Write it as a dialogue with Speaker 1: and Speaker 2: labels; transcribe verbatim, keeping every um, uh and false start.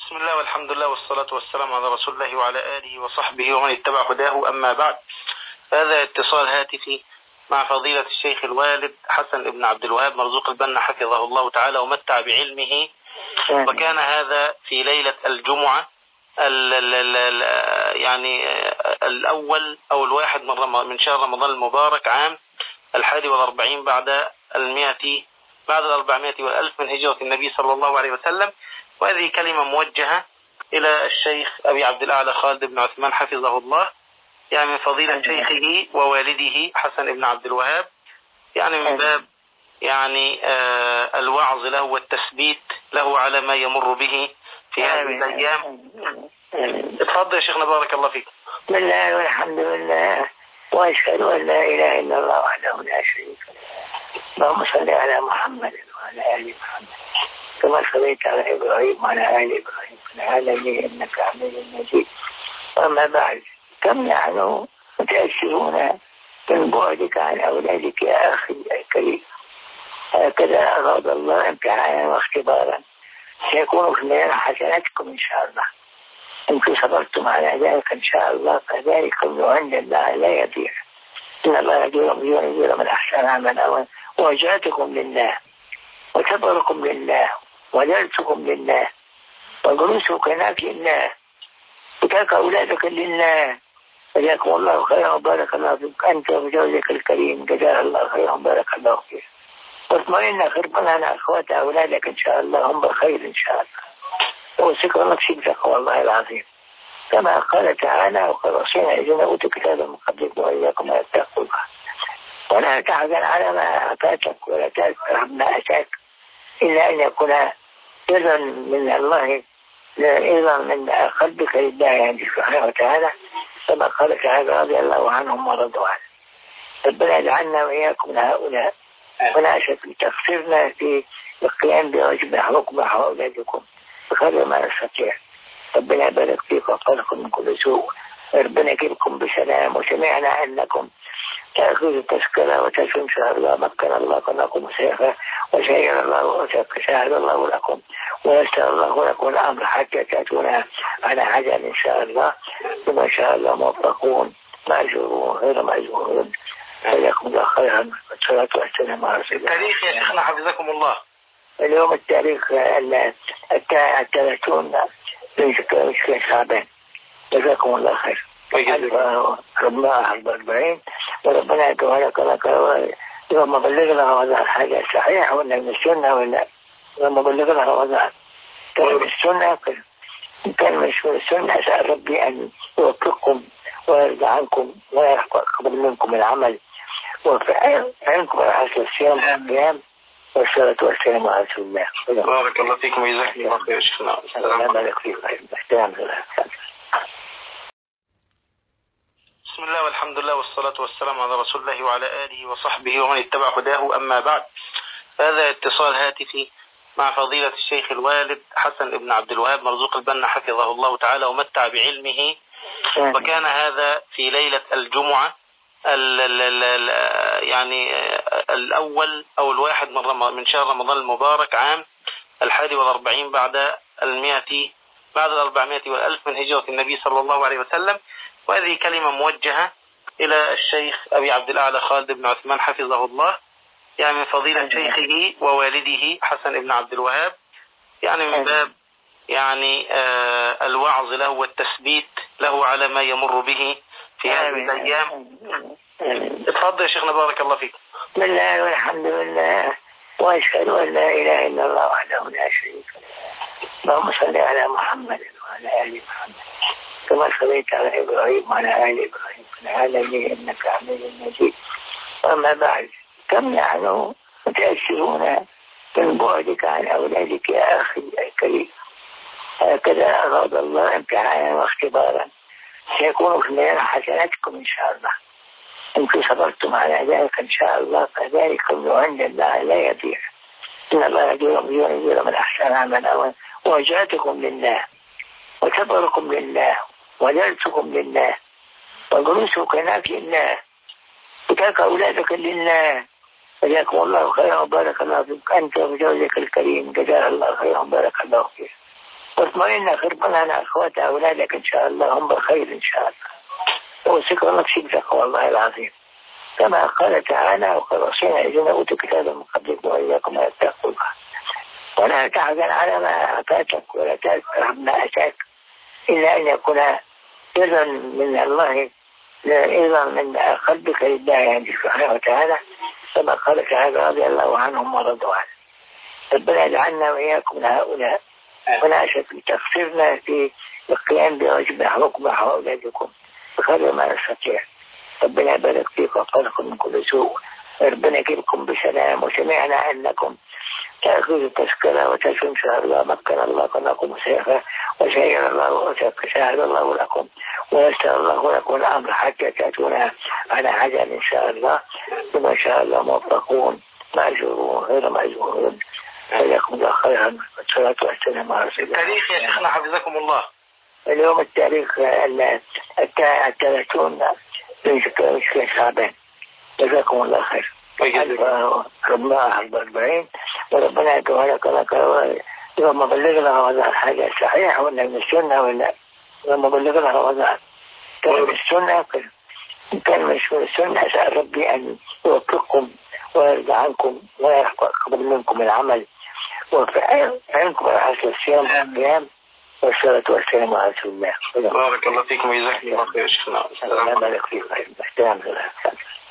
Speaker 1: بسم الله والحمد لله والصلاة والسلام على رسول الله وعلى آله وصحبه ومن اتبع هداه، أما بعد. هذا اتصال هاتفي مع فضيلة الشيخ الوالد حسن ابن عبد الوهاب مرزوق البنا حفظه الله تعالى ومتع بعلمه. وكان هذا في ليلة الجمعة ال ال ال يعني الأول أو الواحد من, من شهر رمضان المبارك عام الحادي والأربعين بعد المئة بعد الأربعمائة والألف من هجرة النبي صلى الله عليه وسلم. وهذه كلمة موجهة إلى الشيخ أبي عبد الأعلى خالد بن عثمان حفظه الله، يعني من فضيلة شيخه ووالده حسن بن عبد الوهاب، يعني من باب يعني آه الوعظ له والتثبيت له على ما يمر به في هذه الأيام. اتفضل يا شيخنا، بارك الله فيك.
Speaker 2: بسم الله والحمد لله وأشهد أن لا إله إلا الله وحده لا شريك له. اللهم صل على محمد وعلى آل محمد كما صليت على إبراهيم وعلى آل إبراهيم في العالمين إنك حميد مجيد. وأما بعد، كم نحن متأثرون من بعدك عن أولادك يا أخي الكريم. هكذا أراد الله امتحانا واختبارا سيكون في ميزان حسناتكم إن شاء الله. إن صبرتم على ذلك إن شاء الله فذلك من عند الله لا يضيع. إن الله يجزي من أحسن عملا. ووجهتكم لله وصبركم لله ودرسكم لله وجلوسك هناك لله وترك أولادك لله. جزاكم الله خيرا وبارك الله فيك أنت وزوجك الكريم، جزاك الله خيرا وبارك الله فيك. واطمئن خربنا على أخوات أولادك إن شاء الله هم بخير إن شاء الله. وثق نفسي بتقوى الله العظيم كما قال تعالى: وقد وصينا الذين أوتوا الكتاب من قبلكم وإياكم أن تتقوا الله ولا تحزن على ما أتاك ولا تفرح بما أتاك إلا أن يكون رضا من الله، رضا من قلبك لله يعني سبحانه وتعالى، كما قال تعالى: رضي الله عنهم ورضوا عنه. ربنا يجعلنا وإياكم من هؤلاء ونأسف تقصيرنا في القيام بواجب حقوقكم وأولادكم بقدر ما نستطيع. ربنا يبارك فيكم ويحفظكم من كل سوء. ربنا يجيبكم بسلام. وسمعنا أنكم تأخذ التذكرة وتسلم شهر الله مكن الله لكم سيفا وسير الله وسيشهد الله لكم ويسر الله لكم الأمر حتى تأتونا على عجل إن شاء الله. ثم إن شاء الله موفقون مأجورون غير مأجورون. جزاكم الله خيرا والصلاة والسلام على رسول الله.
Speaker 1: التاريخ يا شيخنا حفظكم الله.
Speaker 2: اليوم التاريخ الثلاثون من شعبان. جزاكم الله خير. ربنا أربعين وربنا يتوالك لك. لما بلغنا وضع حاجة صحيح ولا من السنة ولا لما بلغنا وضع كان من السنة كان مش من السنة. أسأل ربي أن يوفقكم ويرضى عنكم ويقبل منكم العمل ويعينكم على حسن الصيام والقيام والصلاة والسلام على رسول الله.
Speaker 1: بارك الله فيكم وجزاكم الله خير يا شيخنا.
Speaker 2: الله يبارك فيكم.
Speaker 1: بسم الله والحمد لله والصلاة والسلام على رسول الله وعلى آله وصحبه ومن اتبع هداه، أما بعد. هذا اتصال هاتفي مع فضيلة الشيخ الوالد حسن ابن عبد الوهاب مرزوق البنا حفظه الله تعالى ومتع بعلمه. وكان هذا في ليلة الجمعة ال ال ال يعني الأول أو الواحد من, من شهر رمضان المبارك عام الحادي والأربعين بعد المئة بعد الأربعمائة والألف من هجرة النبي صلى الله عليه وسلم. وهذه كلمة موجهة إلى الشيخ أبي عبد الأعلى خالد بن عثمان حفظه الله، يعني من فضيلة شيخه ووالده حسن بن عبد الوهاب، يعني من باب يعني آه الوعظ له والتثبيت له على ما يمر به في هذه الأيام. اتفضل يا شيخنا، بارك الله فيك.
Speaker 2: بسم الله والحمد لله وأشهد أن لا إله إلا الله وحده لا شريك له. اللهم صل على محمد وعلى آل محمد كما صليت على إبراهيم وعلى آل إبراهيم في العالمين إنك حميد مجيد. وأما بعد، كم نحن متأثرون من بعدك عن أولادك يا أخي الكريم. هكذا أراد الله امتحانا واختبارا سيكون في ميزان حسناتكم إن شاء الله. إن صبرتم على ذلك إن شاء الله فذلك من عند الله لا يضيع. إن الله يجزي من أحسن عملا. ووجهتكم لله وصبركم لله ودرسكم لله وجلوسك هناك لله وترك أولادك لله. جزاكم الله خيرا وبارك الله فيك أنت وزوجك الكريم. جزاك الله خيرا وبارك الله فيك. واطمئن خربان على أخوات أولادك إن شاء الله هم بخير إن شاء الله، وثق نفسي بتقوى الله العظيم كما قال تعالى وقد وصينا الذين أوتوا الكتاب من قبلكم وإياكم أن تتقوا الله ولا تحزن على ما أتاك ولا تكره ما أتاك إلا أن يكون إذن من الله إذن من قلبك لله يعني سبحانه وتعالى كما قال تعالى رضي الله عنهم ورضوا عنه. ربنا يجعلنا وإياكم من هؤلاء ونعشى في تقصيرنا في القيام بواجب حقوقكم وأولادكم بقدر ما نستطيع. ربنا يبارك فيك وقالكم من كل سوء، ربنا يجيبكم بسلام، وسمعنا أنكم تأخذ التذكرة وتسلم شهر الله مكن الله لكم سيفا وسير الله وسير الله لكم ويسر الله لكم الأمر حتى تأتونا على عجل إن شاء الله، ثم إن شاء الله موفقون مأجورون غير مأجورون. جزاكم الله خيرا والصلاة والسلام على رسول الله.
Speaker 1: التاريخ يا شيخنا حفظكم الله.
Speaker 2: اليوم التاريخ الثلاثون من شعبان. جزاكم الله خير. ربنا أربعين وربنا يتوالك لك لما بلغنا رمضان حاجة صحيح ولا من السنة ولا لما بلغنا رمضان كان من السنة كان مش من السنة. أسأل ربي أن يوفقكم ويرضى عنكم ويقبل منكم العمل وفي عينكم على حسن الصيام والقيام والصلاة والسلام على رسول الله.
Speaker 1: بارك الله فيكم وجزاكم الله خير.
Speaker 2: الله يبارك فيكم.